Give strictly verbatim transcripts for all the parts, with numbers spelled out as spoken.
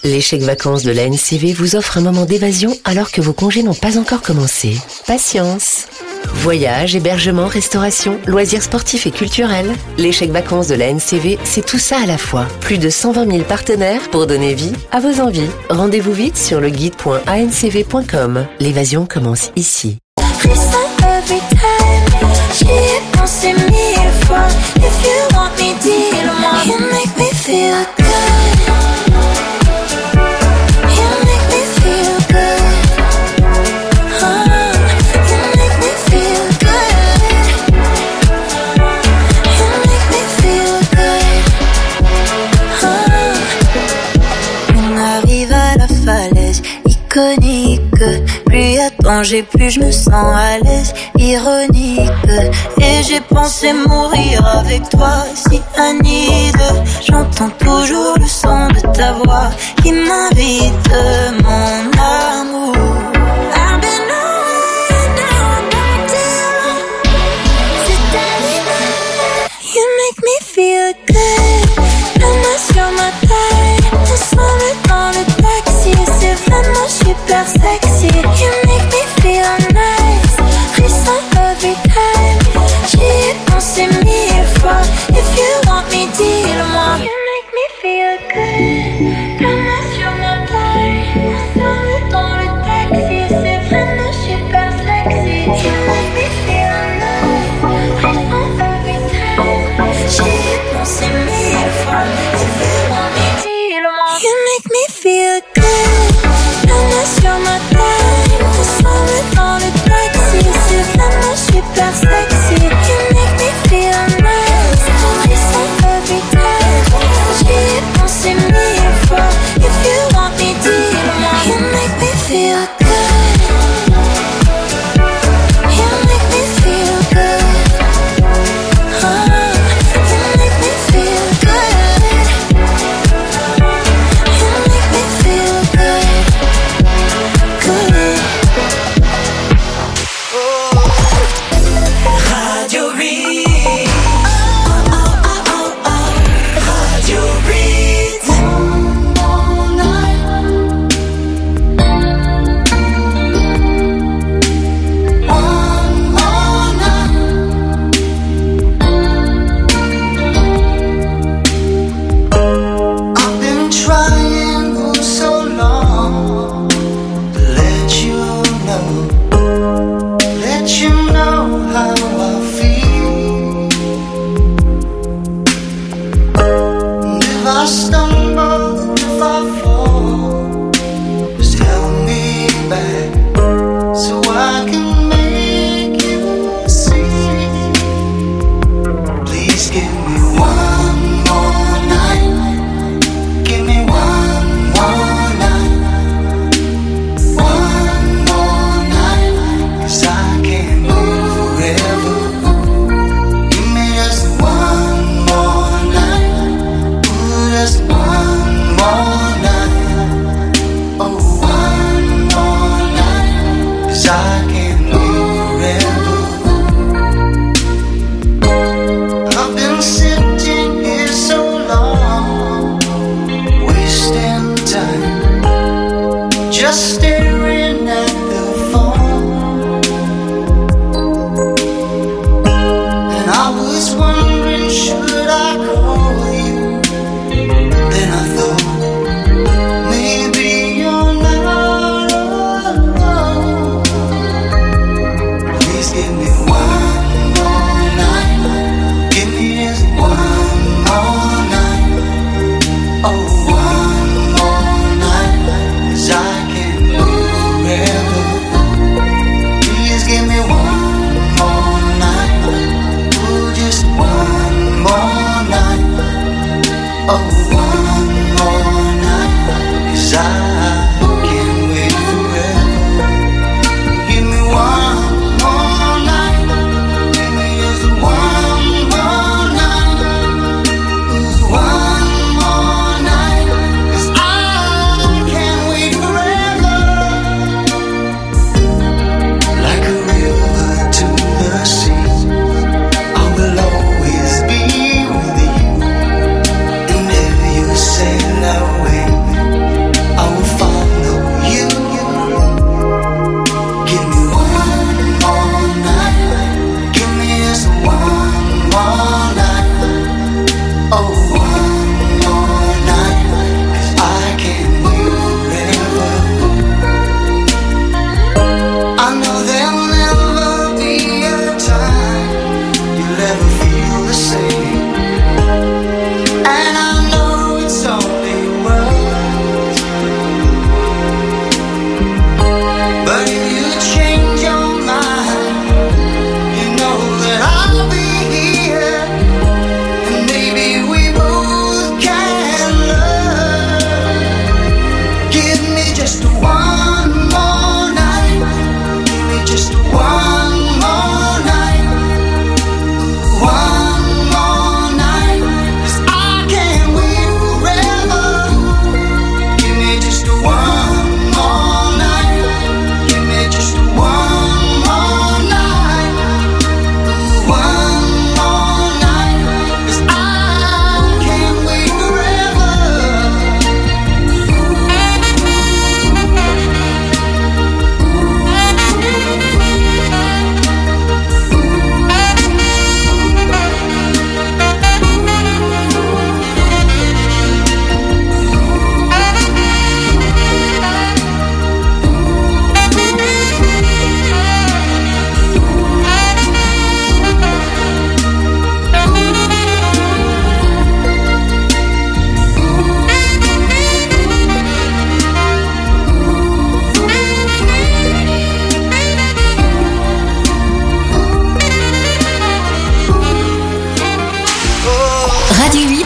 Les chèques vacances de la N C V vous offrent un moment d'évasion alors que vos congés n'ont pas encore commencé. Patience. Voyages, hébergement, restauration, loisirs sportifs et culturels. Les chèques vacances de la N C V, c'est tout ça à la fois. Plus de cent vingt mille partenaires pour donner vie à vos envies. Rendez-vous vite sur le guide point a n c v point com. L'évasion commence ici. Iconique, plus à danger, plus je me sens à l'aise, ironique. Et j'ai pensé mourir avec toi, si Anide. J'entends toujours le son de ta voix qui m'invite, mon amour. I've been away, now I'm back to you. C'est ta vie, you make me feel good. La main sur ma taille, ensemble dans le taxi, c'est vraiment super sexy. You make me feel nice, frisson every time. J'y ai pensé mille fois, if you want me, dis-le-moi. You make me feel good, la main sur ma taille, ensemble dans le taxi, c'est vraiment super sexy. You make me feel nice, frisson every time. J'y ai pensé mille fois, if you want me, dis-le-moi. You make me feel good, la main sur ma taille, ensemble dans le taxi, c'est vraiment super sexy. You make me feel nice, frisson every time. J'y ai pensé mille fois, if you want me, dis-le-moi. You make me feel good, you make me feel good, oh, you make me feel good, you make me feel good, good. Radio Beat. Oh, oh, oh, oh, oh. Radio Beat. One more night. One more night. I've been trying for so long to let you know, let you know how I feel. And if I stumble, if I fall, just help me back so I can make you see. Please give me one more night. Give me one more night. One more night. 'Cause I can't live forever. Give me just one more night. Ooh, just one more night. Oh, one more night. 'Cause I can't live forever. I've been sitting here so long, wasting time, just staring at the phone. And I was wondering, should I call you? Then I thought, maybe you're not alone. Please give me one more night. Give me just one more night. Oh, one more night. 'Cause I can't live forever. Please give me one more night. Oh, just one more night. Oh, one more night. 'Cause I can't wait forever. Give me one more night. Give me just one more night. Ooh, one more night. 'Cause I can't wait forever. Like a river to the sea, I will always be with you. And if you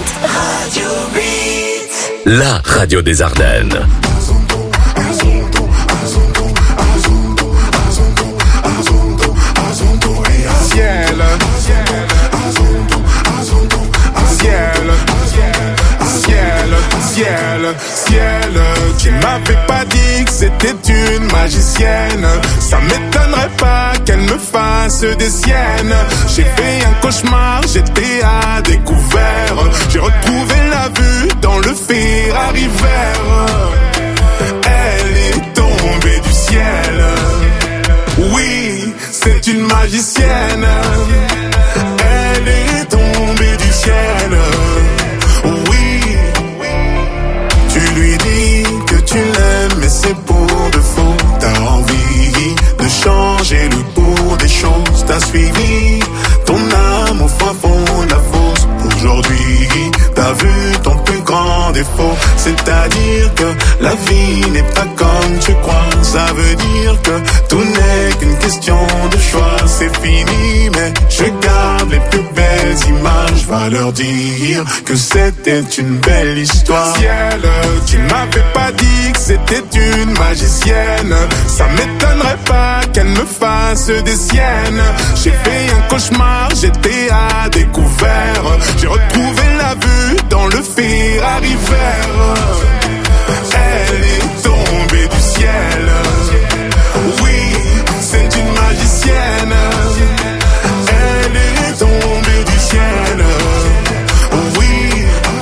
Radio Beat. La radio des Ardennes. Ciel, ciel, ciel, ciel, ciel. Tu m'avais pas dit que c'était une magicienne. Ça m'étonnerait pas qu'elle me fasse des siennes. J'ai fait un cauchemar, j'étais à découvert. J'ai retrouvé la vue dans le Ferrari vert. Elle est tombée du ciel. Oui, c'est une magicienne. Elle est tombée du ciel. Oui, tu lui dis que tu l'aimes, mais c'est pour de faux. T'as envie de changer le cours des choses. T'as suivi ton âme au fin fond de la fosse. Aujourd'hui, t'as vu ton plus grand défaut. C'est-à-dire que la vie n'est pas comme tu crois. Ça veut dire que tout n'est qu'une question de choix. C'est fini, mais je garde les plus belles images. Va leur dire que c'était une belle histoire. Ciel, tu m'avais pas dit que c'était une magicienne. Ça m'étonnerait pas qu'elle me fasse des siennes. J'ai fait un cauchemar, j'étais à découvert. J'ai retrouvé la vue dans le Ferrari vert. Elle est tombée du ciel. Oui, c'est une magicienne. Elle est tombée du ciel. Oui,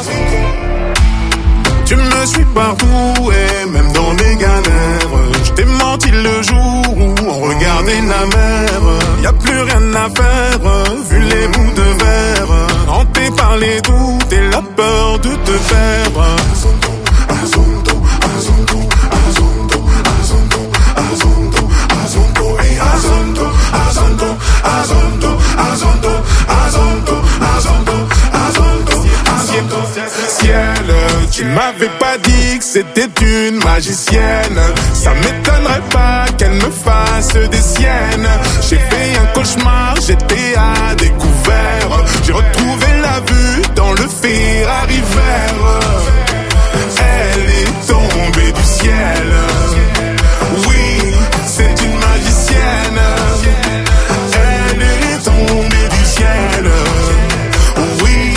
tu me suis partout et même dans mes galères. Je t'ai menti le jour où on regardait la mer. Y'a plus rien à faire, vu les bouts de verre. Hanté par les doutes et la peur de te perdre. Azonto, azonto, azonto, azonto, azonto, azonto, hey, azonto, azonto, azonto, azonto, azonto, azonto, azonto, azonto. Ciel, tu m'avais pas dit que c'était une magicienne. Ça m'étonnerait pas qu'elle me fasse des siennes. J'ai fait un cauchemar, j'étais à découvert. J'ai retrouvé la vue dans le Ferrari vert. Elle est tombée du ciel. Oui, c'est une magicienne. Elle est tombée du ciel. Oui.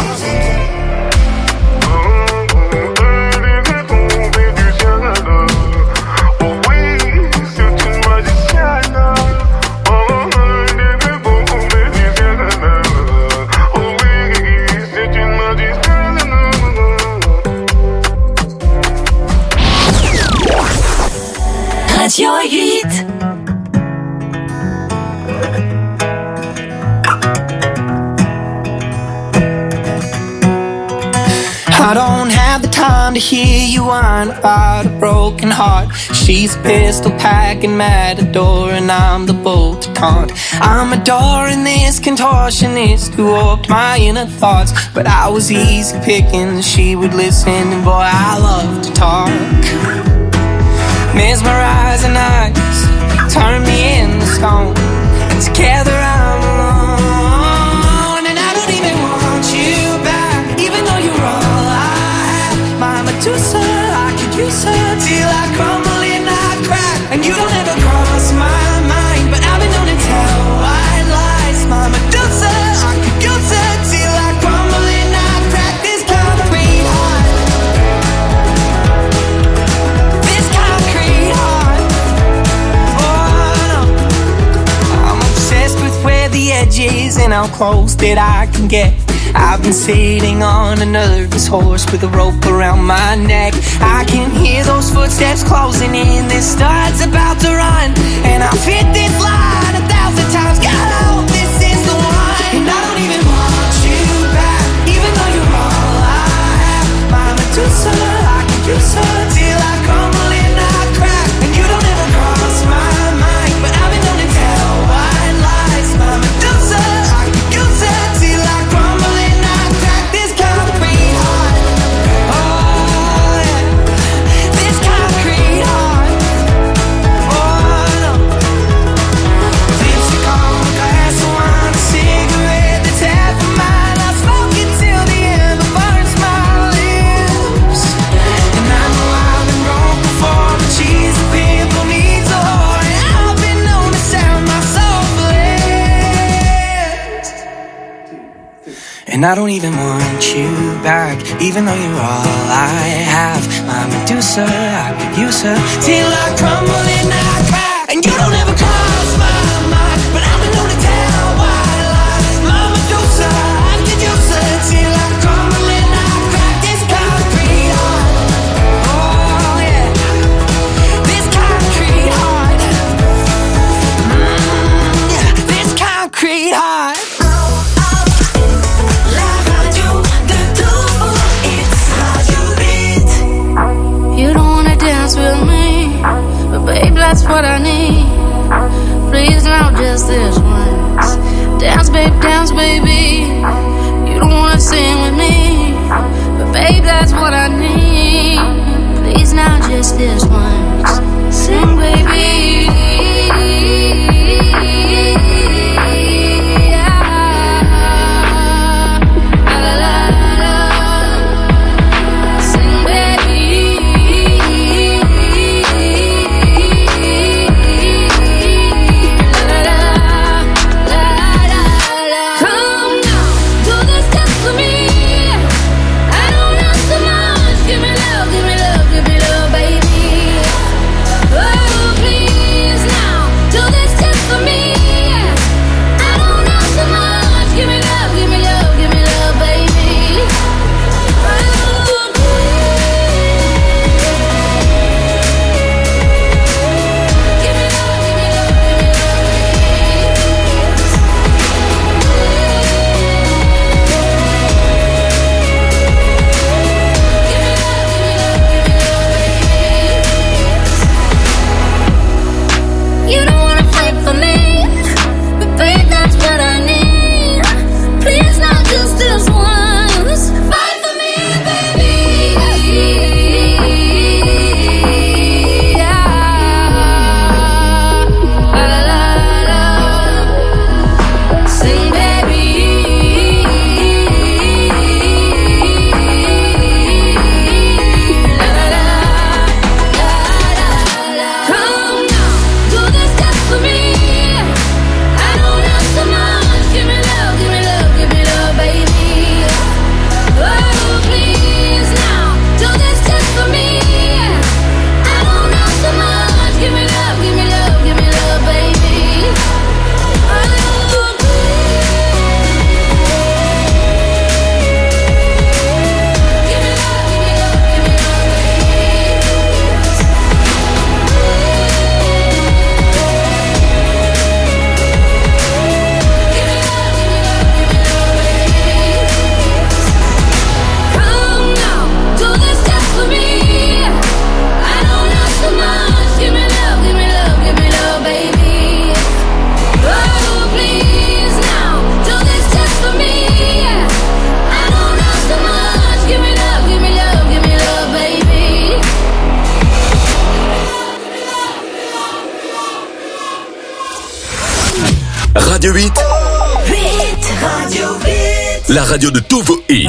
Elle est tombée du ciel. Oh oui, c'est une magicienne. Oh, elle est tombée du ciel. Oh oui, c'est une magicienne. Radio huit. I don't have the time to hear you whine about a broken heart. She's a pistol packing matador and I'm the bull to taunt. I'm adoring this contortionist who warped my inner thoughts. But I was easy picking, she would listen and boy I love to talk. Mesmerizing eyes turn me into stone. And together I'm alone. And I don't even want you back, even though you're all I have. My Medusa, I could use her till I crumble and I crack. And you don't ever cross my mind, but I've been known to tell white lies. My Medusa, I could use her till I crumble and I crack. This concrete heart, this concrete heart. Oh no, I'm obsessed with where the edge is and how close that I can get. I've been sitting on a nervous horse with a rope around my neck. I can hear those footsteps closing in. This star's about to run, and I've hit this line a thousand times. God, I hope this is the one. And I don't even want you back, even though you're all I have. My Medusa, I could use her till I crumble and I crack. And you don't ever cross my mind, but I've been known to tell white lies. My Medusa, I could use her till I crumble and I crack. This concrete heart, oh yeah, this concrete heart, oh no. Lipstick on a glass of wine, a cigarette. And I don't even want you back, even though you're all I have. My Medusa, I could use her till I crumble and I crack. And you don't ever cross my mind, but I'm the known to tell white lies. My Medusa, I could use her till I crumble and I crack. This concrete heart, oh yeah, this concrete heart, mm, yeah, this concrete heart. With me, but babe, that's what I need. Please, now just this once. Dance, babe, dance, baby. You don't wanna sing with me, but babe, that's what I need. Please, now just this once. Sing, baby. Radio huit. Radio huit. La radio de tous vos hits.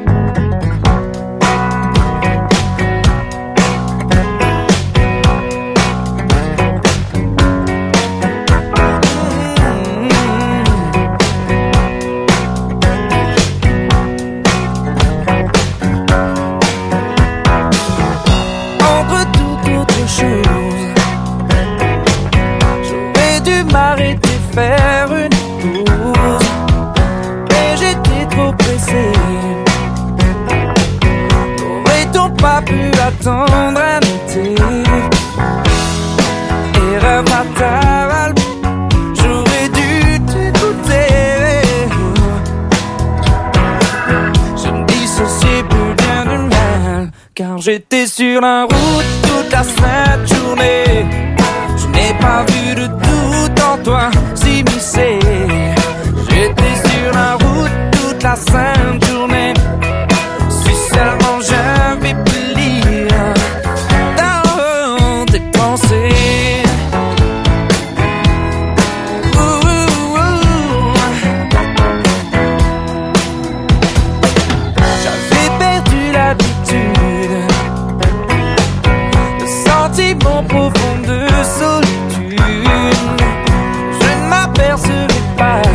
J'étais sur la route toute la sainte journée. Je n'ai pas vu de doute en toi s'immiscer. J'étais sur la route toute la sainte journée. Si seulement j'avais pu lire dans tes pensées. Ouh, ouh, ouh. J'avais perdu l'habitude, sentiment profond de solitude. Je ne m'apercevais pas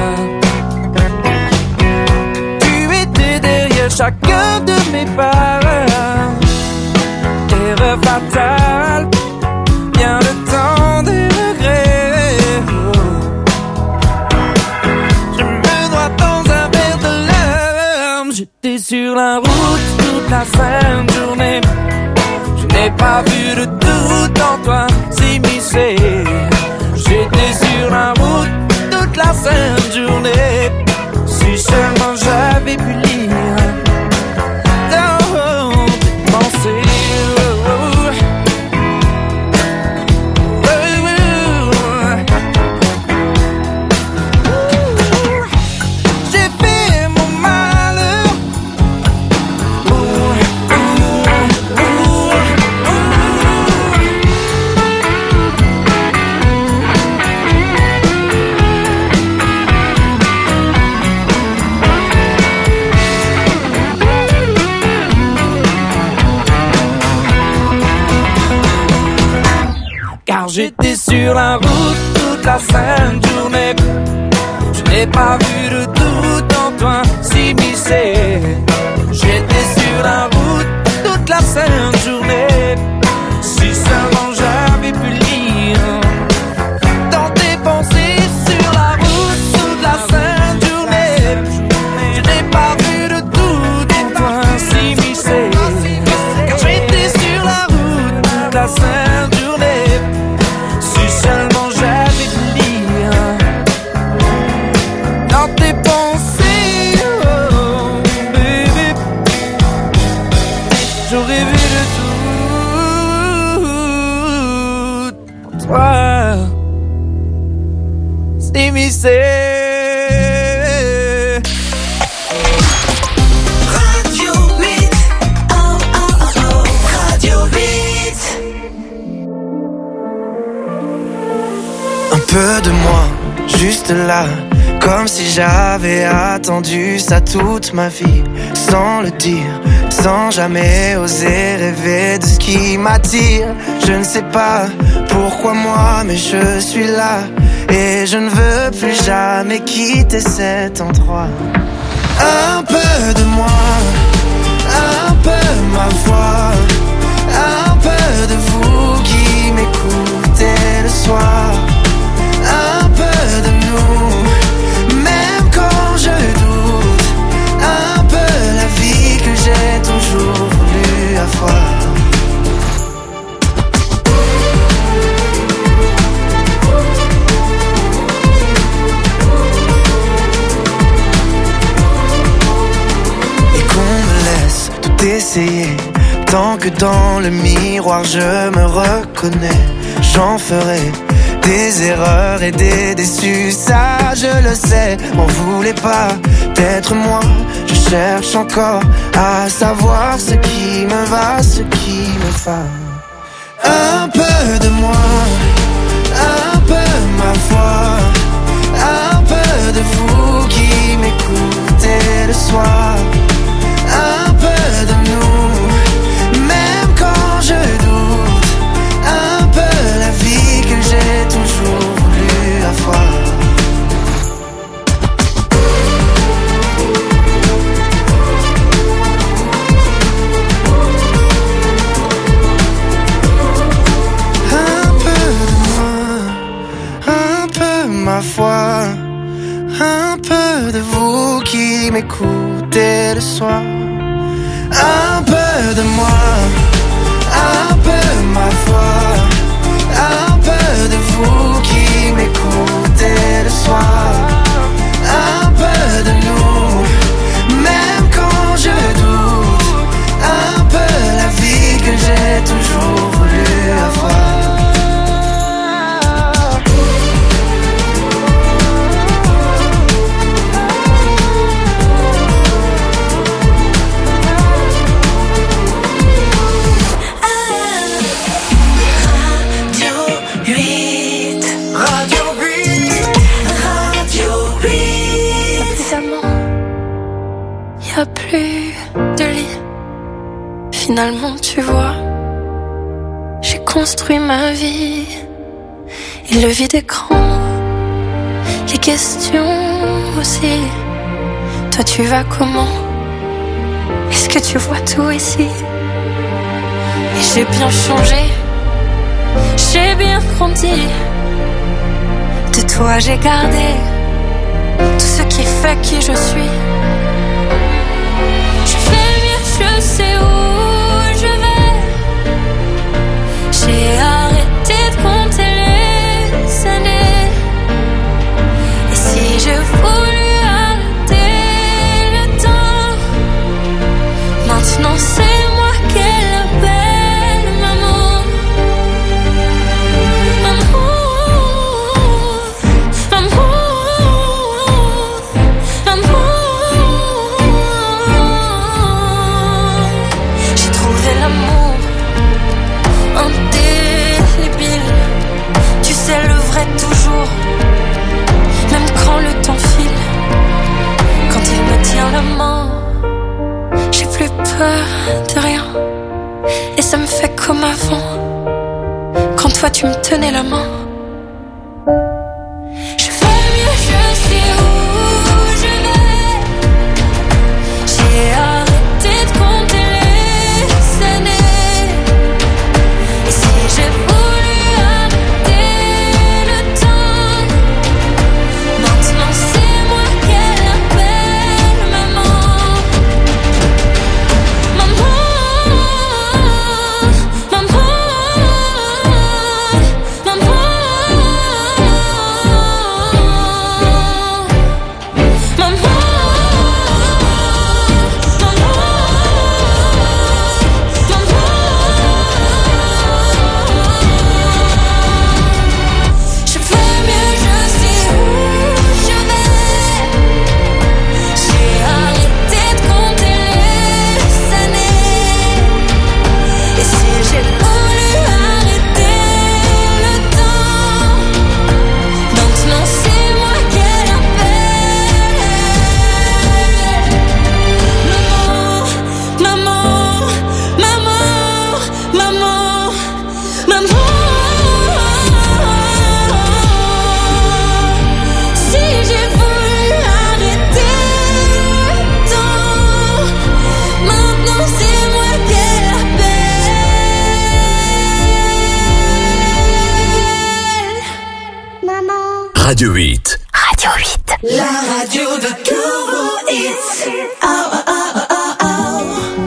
chacun de mes pas. Erreur fatale, bien le temps des regrets. Je me dois dans un verre de larmes. J'étais sur la route toute la sainte journée. Je n'ai pas vu de doute en toi s'immiscer. J'étais sur la route toute la sainte journée. Si seulement j'avais pu lire dans tes pensées. J'étais sur la route toute la sainte journée. Je n'ai pas vu de doute en toi s'immiscer. J'étais sur la route toute la sainte journée. Si seulement j'avais pu lire dans tes pensées sur la route toute la sainte journée. Je n'ai pas vu de doute en toi s'immiscer. Car j'étais sur la route toute la sainte journée. Seulement j'avais pu lire dans tes pensées, oh baby. J'aurais vu de tout pour toi s'immiscer. Un peu de moi, juste là, comme si j'avais attendu ça toute ma vie, sans le dire, sans jamais oser rêver de ce qui m'attire. Je ne sais pas pourquoi moi, mais je suis là, et je ne veux plus jamais quitter cet endroit. Un peu de moi, un peu ma voix, un peu de vous qui m'écoutez le soir. Un peu de nous, même quand je doute. Un peu la vie que j'ai toujours voulu avoir. Et qu'on me laisse tout essayer, tant que dans le miroir je me reconnais. J'en ferai des erreurs et des déçus, ça je le sais. M'en voulez pas d'être moi, je cherche encore à savoir ce qui me va, ce qui me va. Un peu de moi, un peu ma voix, un peu de vous qui m'écoutez le soir. Un peu de nous, même quand je doute. Un peu la vie que j'ai toujours voulu avoir. Un peu de moi, un peu ma foi, un peu de vous qui m'écoutez le soir. Un peu de moi, un peu ma foi, un peu de vous qui m'écoutez le soir. Un peu de nous, même quand je doute. Un peu la vie que j'ai toujours voulu avoir. Y'a plus de lit. Finalement, tu vois, j'ai construit ma vie. Et le vide écran, les questions aussi. Toi, tu vas comment? que tu vois tout ici. Et j'ai bien changé, j'ai bien grandi. De toi j'ai gardé tout ce qui fait qui je suis. Je fais mieux, je sais où je vais. J'ai arrêté de compter les années. Et si je voulais arrêter le temps, maintenant c'est moi qu'elle appelle maman. Maman, maman, maman. J'ai trouvé l'amour indélébile. Tu sais le vrai toujours, même quand le temps file. Quand il me tient la main, j'ai plus peur de rien. Et ça me fait comme avant, quand toi tu me tenais la main. Je fais mieux, je sais où je vais. J'ai arrêté de compter les années. Et si j'ai voulu arrêter le temps, maintenant c'est moi qu'elle appelle maman. Maman, maman, maman, maman, je fais mieux, je sais où je vais. J'ai arrêté de compter les années. Et si j'ai voulu arrêter le temps, maintenant c'est moi qu'elle appelle maman, maman, maman, maman, maman. Si j'ai voulu arrêter le temps, maintenant c'est moi qu'elle appelle maman. Radio huit. Radio huit. La radio de Touveau Hits. Oh, oh, oh, oh, oh.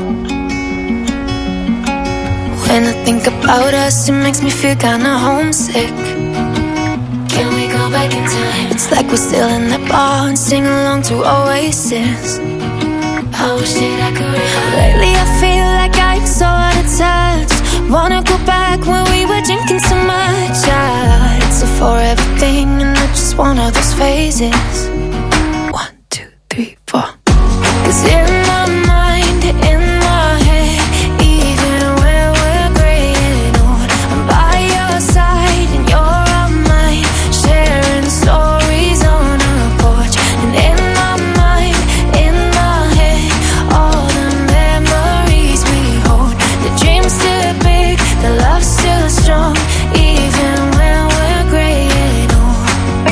When I think about us, it makes me feel kinda homesick. Can we go back in time? It's like we're still in that bar and sing along to Oasis. I wish that I could remember. Lately I feel like I'm so out of touch. Wanna go back when we were drinking so much. Ah, it's a forever thing and not just one of those phases. One, two, three, four. 'Cause in my mind, in my head, even when we're gray and old, I'm by your side and you're on mine, sharing stories on our porch. And in my mind, in my head, all the memories we hold. The dream's still big, the love's still strong, even when we're gray and old.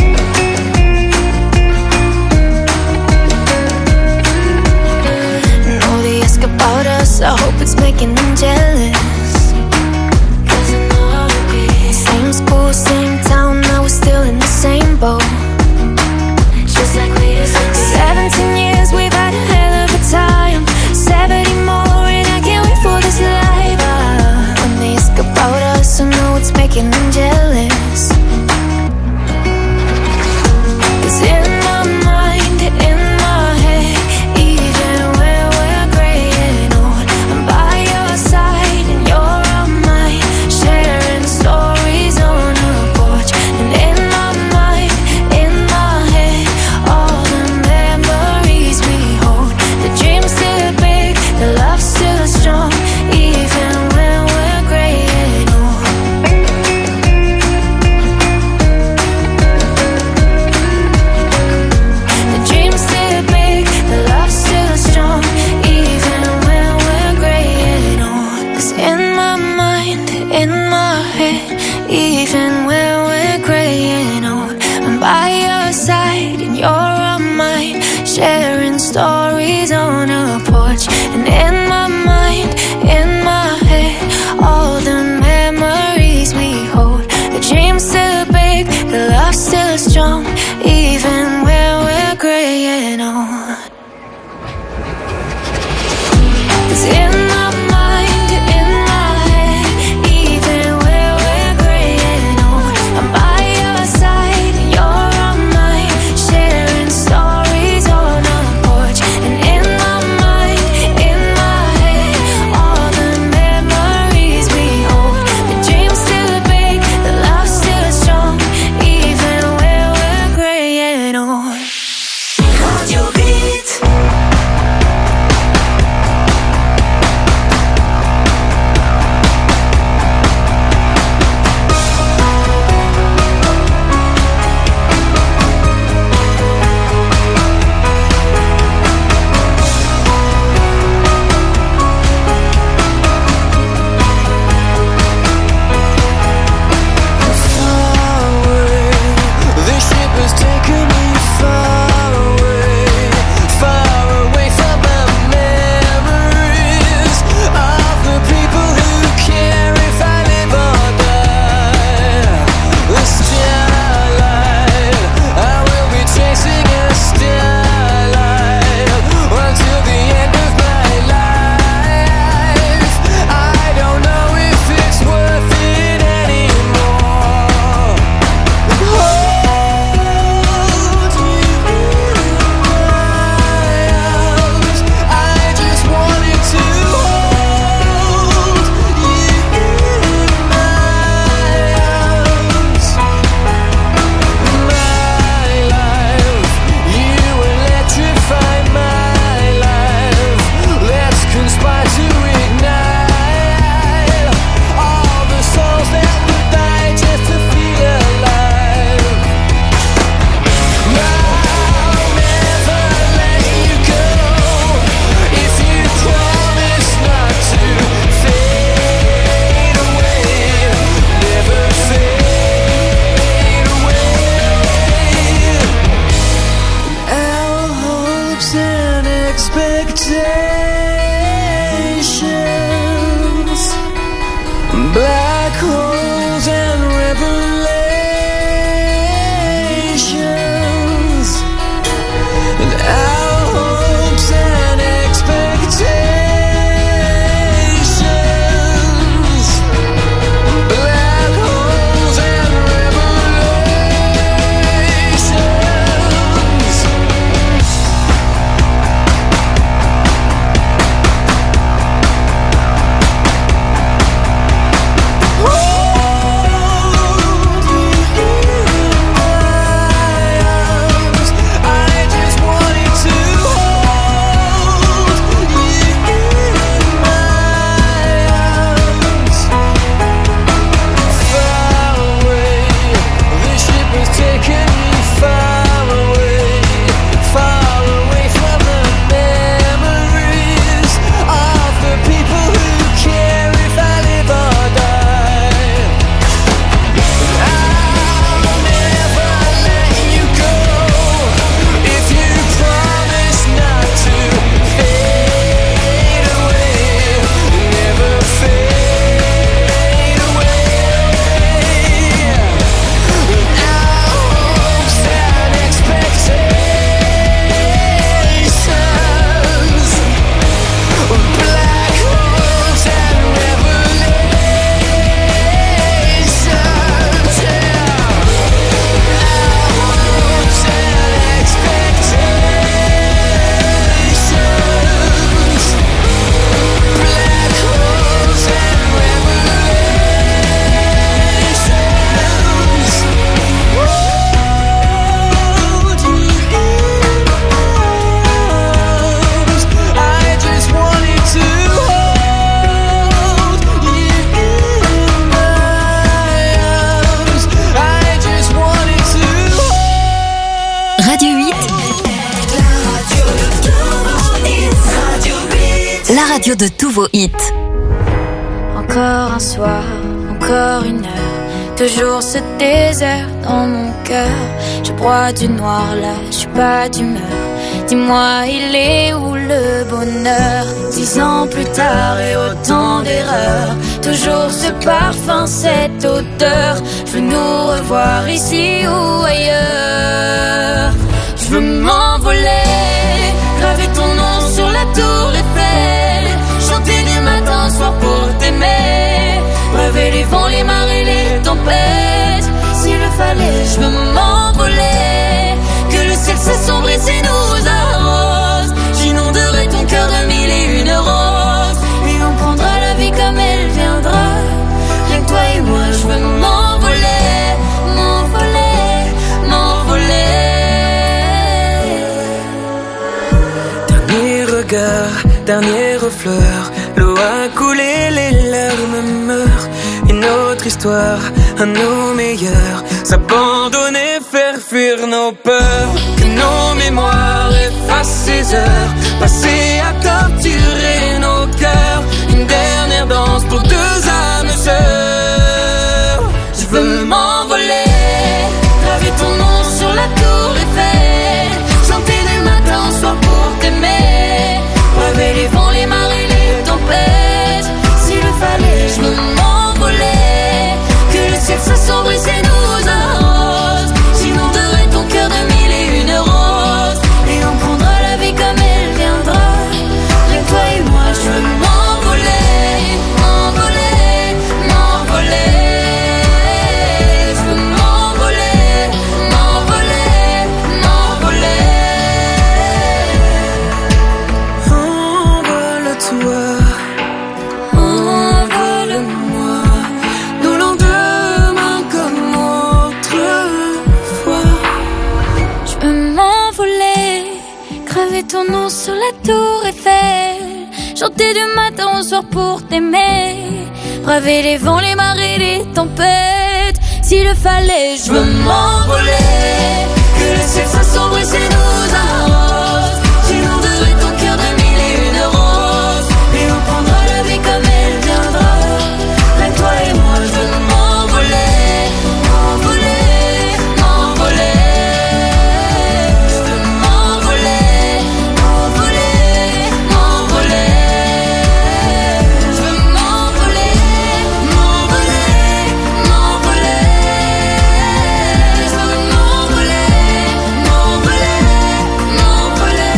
And all they ask about us, I hope it's making them jealous. 'Cause I know how it be. Same school, same town, now we're still in the same boat. Just like we used to be. Seventeen years, we've had a hell of a time. Seventy more, and I can't wait for this life. Ah, when they ask about us, I know it's making them jealous. 'Cause in my mind, in my head, even when we're gray and old, I'm by your side and you're on mine, sharing stories on our porch. radio de tous vos hits. Encore un soir, encore une heure, toujours ce désert dans mon cœur. Je broie du noir là, je suis pas d'humeur. Dis-moi, il est où le bonheur? Dix ans plus tard et autant d'erreurs, toujours ce parfum, cette odeur. Je veux nous revoir ici ou ailleurs. Je veux m'envoler, graver ton nom sur la tour Eiffel, chanter du matin au soir pour t'aimer, braver les vents, les marées, les tempêtes. S'il le fallait, je veux m'envoler, que le ciel s'assombrisse et nous arrose. J'inonderai ton cœur de mille et une roses, et on prendra la vie comme elle viendra. Rien que toi et moi, je veux m'envoler, m'envoler, m'envoler. Dernier regard, dernière fleur, l'eau a coulé, les larmes meurent. Une autre histoire, à nos meilleurs, s'abandonner, faire fuir nos peurs. Que nos mémoires effacent ces heures passées à torturer nos cœurs. Une dernière danse pour deux âmes sœurs. Je veux m'envoler, graver ton nom sur la tour Eiffel, chanter du matin au soir pour t'aimer, braver les vents, les marées, les tempêtes. S'il le fallait, je veux m'envoler, que le ciel s'assombrisse et nous arrose. J'inonderai ton cœur de mille et une roses, et on prendra la vie comme elle viendra. Rien que toi et moi, je veux m'envoler, m'envoler, m'envoler. Je veux m'envoler, m'envoler, m'envoler. Envole-toi, envole-moi, nos lendemains comme autrefois. Je veux m'envoler, graver ton nom sur la tour Eiffel, chanter du matin au soir pour t'aimer, braver les vents, les marées, les tempêtes. S'il le fallait, je veux m'envoler, que le ciel s'assombrisse et nous arrose. J'inonderai ton cœur de mille et une roses, et on prendra la vie comme elle viendra. Rien que toi et moi, je veux m'envoler, m'envoler, m'envoler. Je veux m'envoler, m'envoler, m'envoler. Je veux m'envoler, m'envoler, m'envoler. Je veux m'envoler, m'envoler, m'envoler.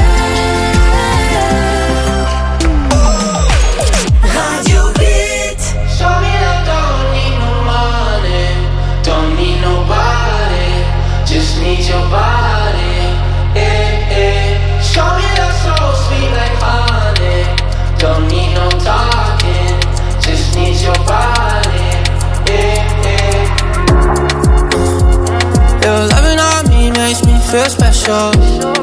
Radio huit. Show me I don't need no money, don't need nobody, just need your body. Eh, eh. Show me that so sweet like honey, don't need no talking, just need your body. Eh, eh. Your loving on me makes me feel special.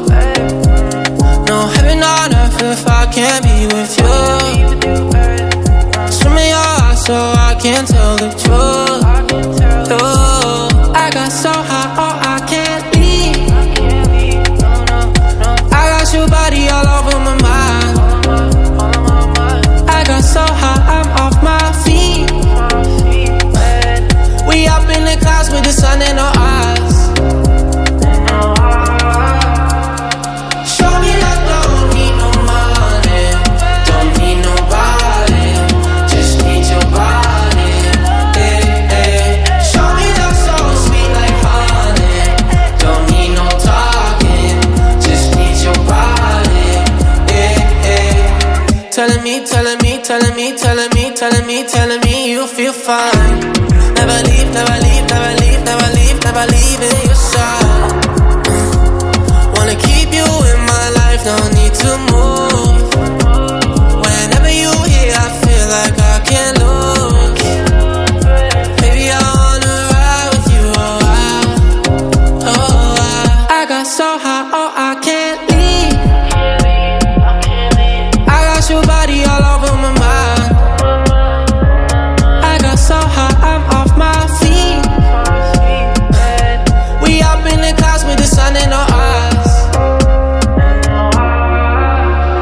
No heaven on earth if I can't be with you. Swim in your eyes so I can tell the truth. Oh, I got so high, oh I can't leave. I got your body all over my mind. I got so high, I'm off my feet. We up in the clouds with the sun in our eyes. Show me that don't need no money, don't need nobody, just need your body. Eh, eh. Show me that so sweet like honey, don't need no talking, just need your body. Eh, eh. Telling me, telling me, telling me, telling me, telling me, telling me you feel fine. Never leave, never leave, never leave, never leave, never leave in your side. Wanna keep you in my life, no need to move. Whenever you here, I feel like I can't lose. Baby, I wanna ride with you, oh I, oh I. I got so high, oh I can't leave. I got your body all over my mind. I got so high, I'm off my feet. We up in the clouds with the sun in our eyes.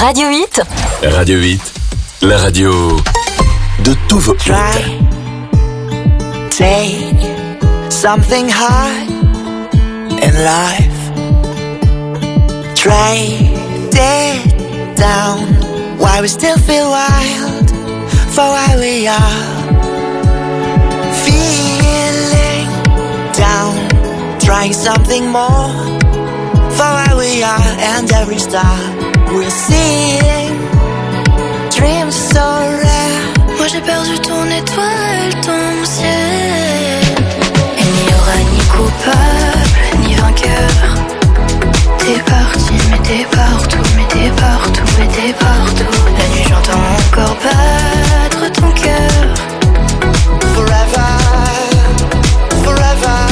Radio huit. Radio huit, la radio de tous vos hits. Take something hard in life. Trade it down. Why we still feel wild for why we are. Feeling down. Trying something more for why we are. And every star we're seeing. Dreams so rare. Moi j'ai perdu ton étoile, ton ciel. Il n'y aura ni coupable, ni vainqueur. T'es parti, mais t'es partout, mais t'es partout, mais t'es partout. La nuit j'entends encore battre ton cœur. Forever, forever.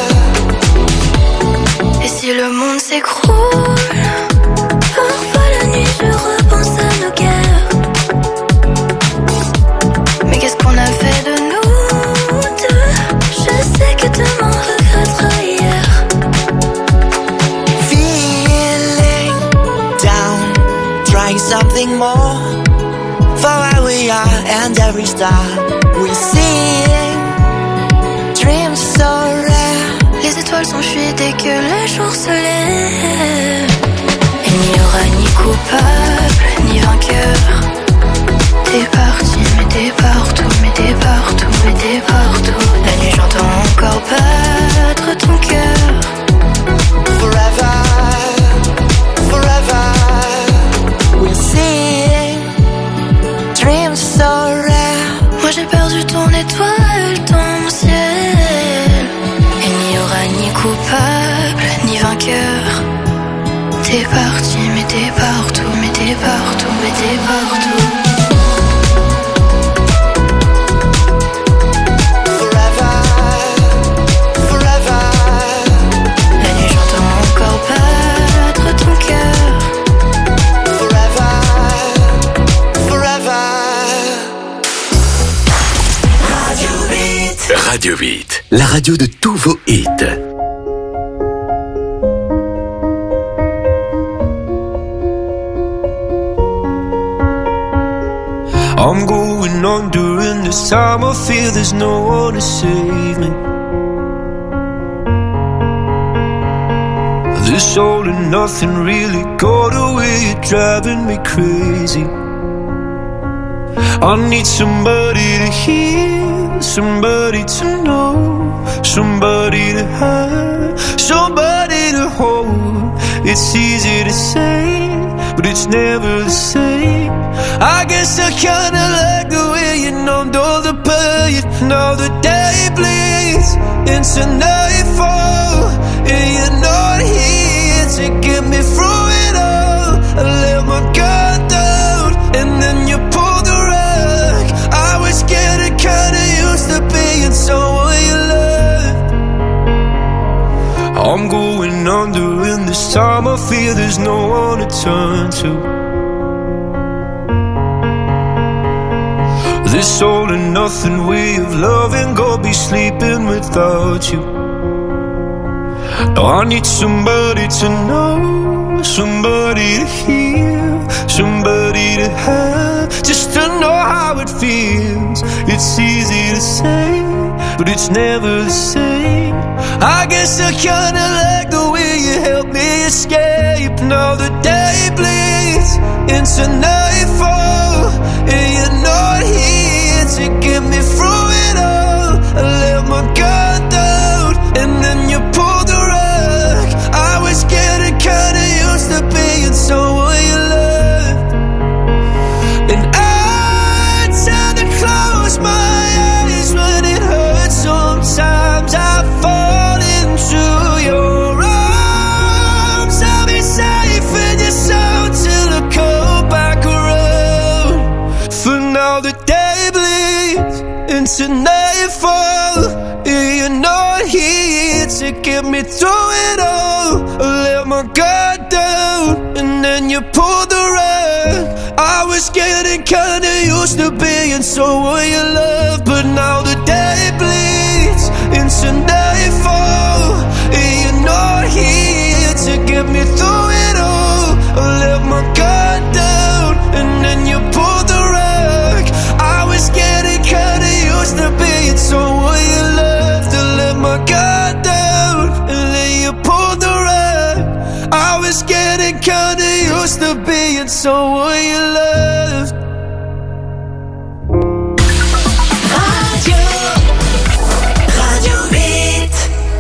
Et si le monde s'écroule, parfois la nuit je repense à nos guerres. Mais qu'est-ce qu'on a fait de nous deux? Je sais que demain regrettera hier. Feeling down, trying something more for where we are and every star we're seeing. Dreams so rare. Les étoiles s'enfuient dès que le jour se lève. Il n'y aura ni coupable, ni vainqueur. T'es parti, mais t'es partout, mais t'es partout, mais t'es partout. La nuit j'entends encore battre ton cœur. Forever, forever. We're seeing dreams so rare. Moi j'ai perdu ton étoile, ton ciel. Il n'y aura ni coupable, ni vainqueur. T'es parti, mais t'es partout, mais t'es partout, mais t'es partout. Radio huit, la radio de tous vos hits. I'm going on during this time. I feel there's no one to save me. This all and nothing really got away. You're driving me crazy. I need somebody to hear, somebody to know, somebody to have, somebody to hold. It's easy to say, but it's never the same. I guess I kinda like the way you numbed all the pain. Now the day bleeds into nightfall, and you're not here to get me through it all. I let my guard down, and then you pulled the rug. I was getting kinda used to being someone you loved. I'm going under, and this time I feel there's no one to turn to. This all and nothing way of loving, go be sleeping without you. Now I need somebody to know, somebody to hear, somebody to have, just to know how it feels. It's easy to say, but it's never the same. I guess I kinda like the way you help me escape. Now the day bleeds into nightfall, and you're not here to get me through it all. I let my guard down, and then you pulled the rug. I was getting kinda used to being someone you loved, and I tend to close my eyes when it hurts. Sometimes I fall into your arms. I'll be safe in your soul till I come back around. For now the day bleeds into nightfall, and you're not here to get me through it all. I let my guard down, and then you pulled the rug. I was getting kinda used to being someone you love, but now the day bleeds into nightfall, and you're not here to get me through it all. I let my guard down. used to be and so were you loved. Radio, Radio huit.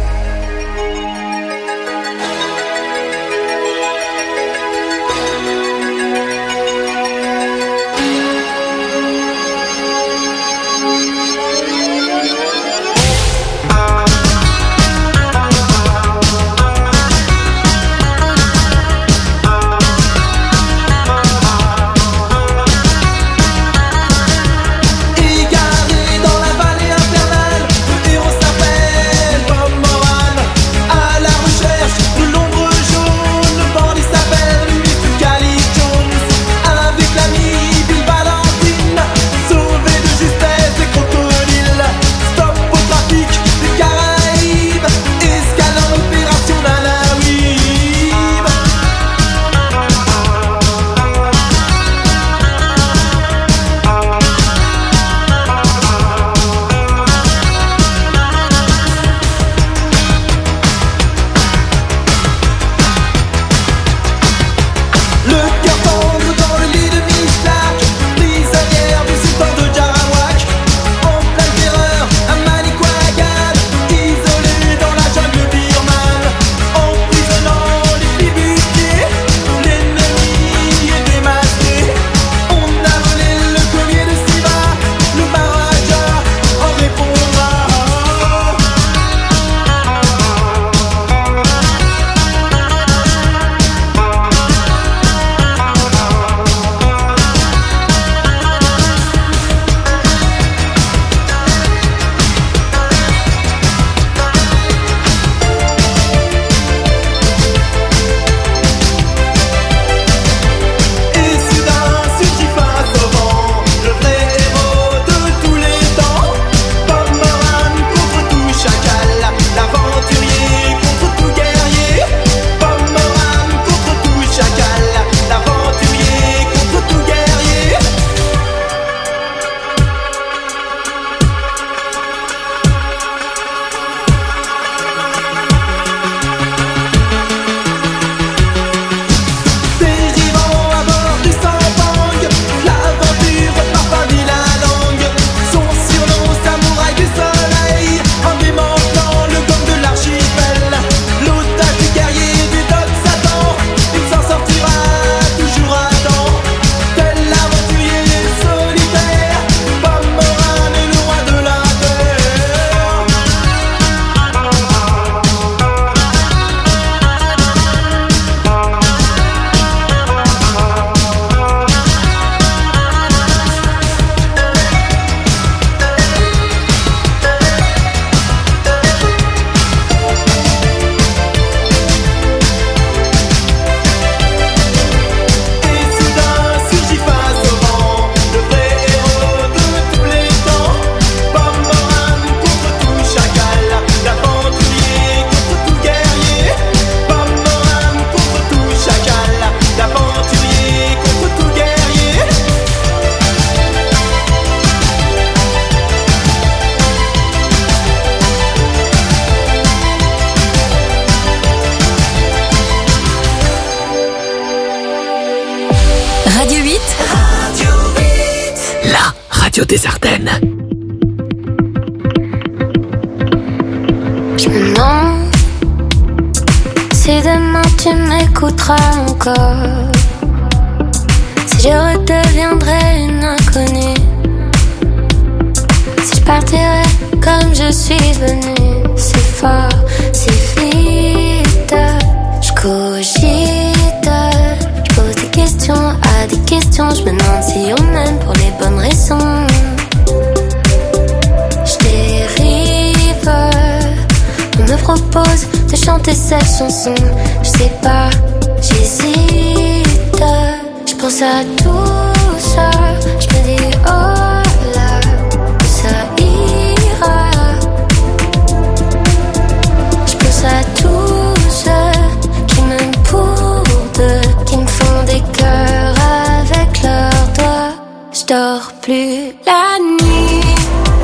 radio des Ardennes. Je me demande si demain tu m'écouteras encore, si je redeviendrai une inconnue, si je partirai comme je suis venue. C'est fort, c'est vite, je cogite, je pose des questions à des questions. Je me demande si on m'aime pour les bonnes raisons. Je dérive, on me propose de chanter cette chanson. Je sais pas, j'hésite, je pense à tout ça. Je me dis oh là, ça ira. Je pense à tous ceux qui m'aiment pour deux, qui me font des cœurs avec leurs doigts. Je dors plus la nuit,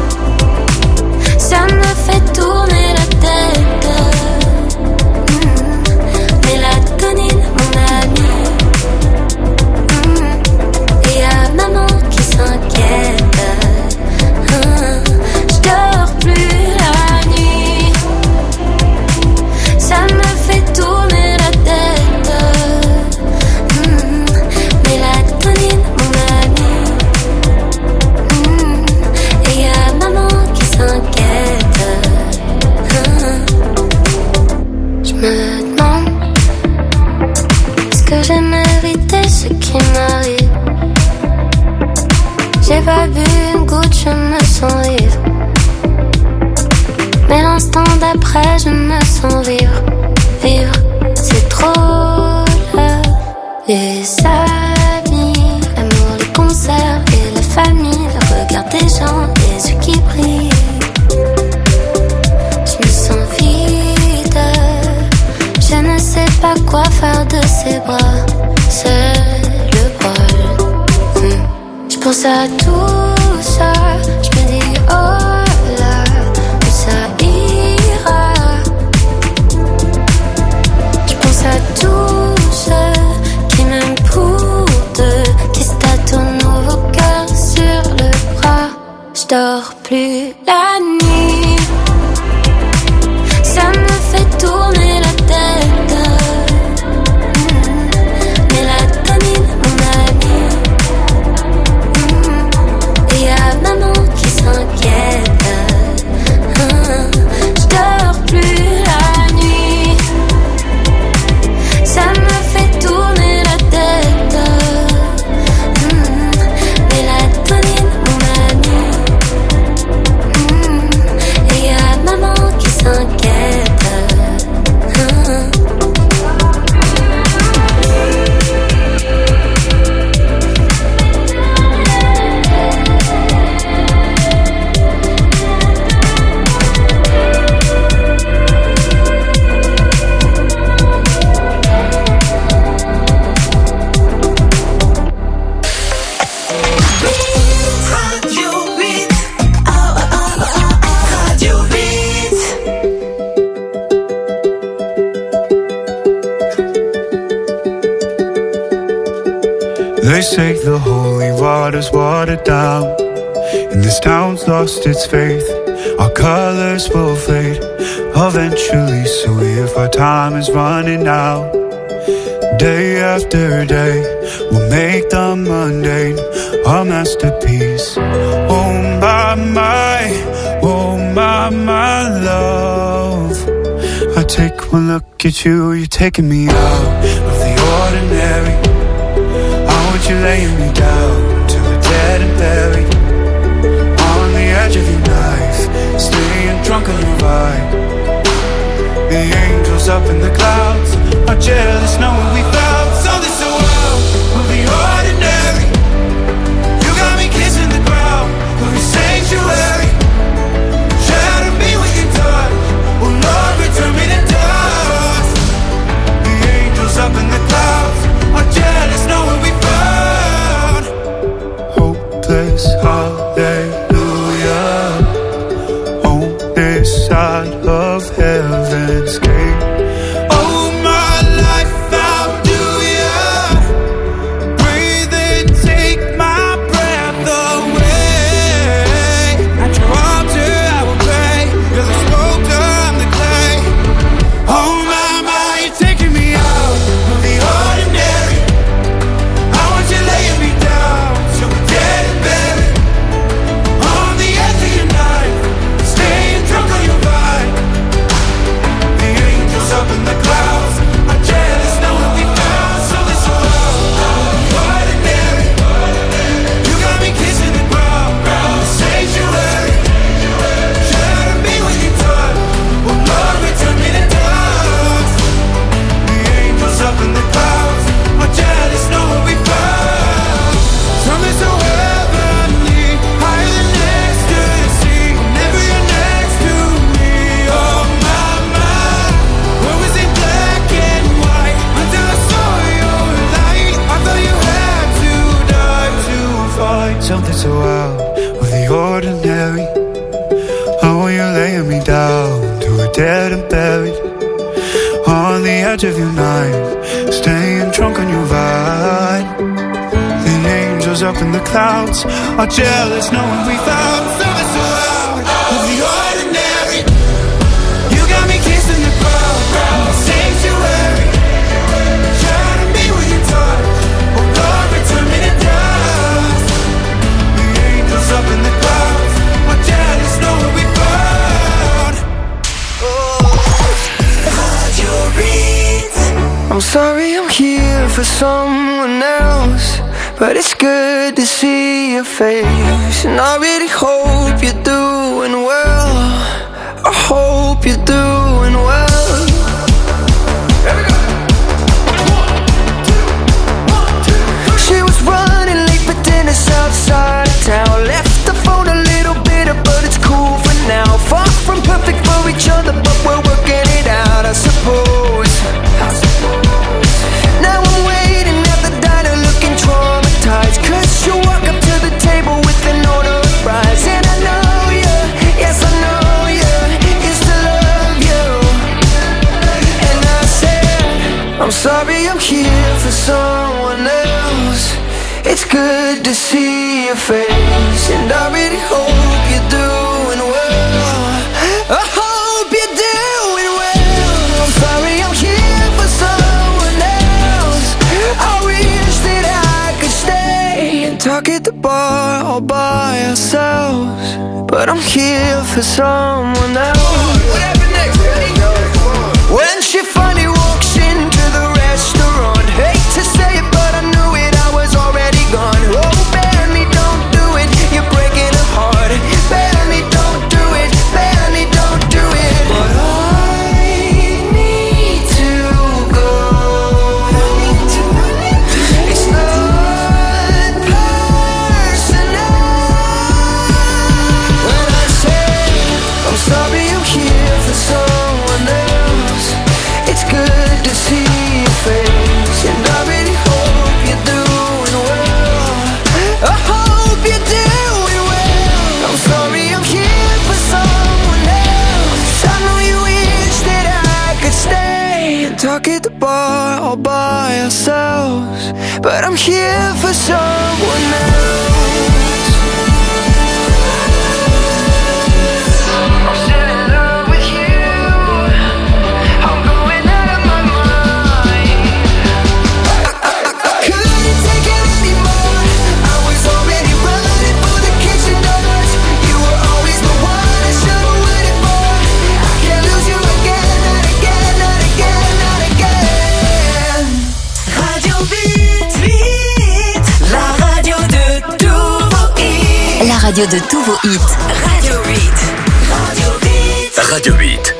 ça me fait tourner la tête. Mmh. Mélatonine, mon ami, J'ai pas bu une goutte, je me sens vivre. Mais l'instant d'après, je me sens vivre. Vivre, c'est trop là. Les amis, l'amour, les concerts et la famille, le regard des gens, les yeux qui brillent. Je me sens vide. Je ne sais pas quoi faire de ces bras. C'est le bol. Hmm. Je pense à tout ça. Je me dis oh là, où ça ira. Je pense à tous ceux qui m'aiment pour deux, qui se tâtonnent nos cœurs sur le bras. Je dors plus la nuit. Ça me fait tourner la tête. Mmh. Mélatonine, mon ami. Mmh. Et y'a maman qui s'inquiète. Mmh. Je dors plus la nuit. Ça me fait tourner la tête. Mmh. Mélatonine, mon ami. Mmh. Et y'a maman qui s'inquiète. They say the holy water's watered down, and this town's lost its faith. Our colors will fade eventually, so if our time is running out, day after day, we'll make the mundane our masterpiece. Oh my, my, oh my, my love, I take one look at you, you're taking me out of the ordinary. You laying me down to a dead and buried on the edge of your knife, staying drunk on your ride. The angels up in the clouds are jealous knowing we found something so wild of the ordinary. You got me kissing the ground of your sanctuary. Shatter me with your touch, oh Lord, return me to dust. The angels up in the clouds are jealous knowing we found hopeless hallelujah on this side of heaven's gate. Oh my life, how do ya breathe and take my breath away? At your altar I will pray, you're the sculptor, I'm the clay. Oh my, my, you're taking me out of the ordinary. I want you laying me down so we're dead and buried on the edge of your knife, staying drunk on your vine. The angels up in the clouds are jealous knowing we found something so ordinary. You got me kissing the ground, the sanctuary. Shatter me with your touch, oh Lord, return me to dust. The angels up in the clouds are jealous knowing we found something so heavenly, higher than ecstasy. Whenever you're next to me, oh my, my. What was it black and white until I saw your light? I thought you had to die to find something so out of the ordinary. Oh, you're laying me down to a dead and buried on the edge of your knife, staying drunk on your vine. The angels up in the clouds are jealous knowing we found something so out of the ordinary. You got me kissing the ground, the sanctuary. Shatter me with your touch, oh Lord, return me to dust. The angels up in the clouds are jealous knowing we found. I'm sorry I'm here for someone else. but it's good to see your face. And I really hope you're doing well. I hope you're doing well. She was running late for dinner outside of town. Left the phone a little bitter, but it's cool for now. Far from perfect for each other, but we're working it out, I suppose. Now I'm waiting at the diner looking traumatized, cause you walk up to the table with an order of fries. And I know you, yes I know you, is to love you. And I said, I'm sorry I'm here for someone else. It's good to see your face, and I really hope you're doing well. I hope you're doing well. I'm sorry I'm here for someone else. I wish that I could stay and talk at the bar all by ourselves, but I'm here for someone else. What happened next? When she finally walks into the restaurant, hate to say it, but I knew it, I was already gone. Oh, Benny, don't do it, you're breaking her heart. Benny, don't do it, Benny, don't do it. But I need to go. It's not personal. When I say I'm sorry I'm here for someone else, it's good to see your face, and I really hope you're doing well. I hope you're doing well. I'm sorry I'm here for someone else. I know you wish that I could stay and talk at the bar all by ourselves, but I'm here for someone else. I'm still in love with you. I'm going out of my mind. I couldn't take it anymore. I was already running for the kitchen doors. You were always the one I should've waited for. I can't lose you again, not again, not again, not again. Radio Beat, Beat, la radio de tous vos hits. La radio de tous vos hits. Radio Beat, Radio Beat. Radio huit.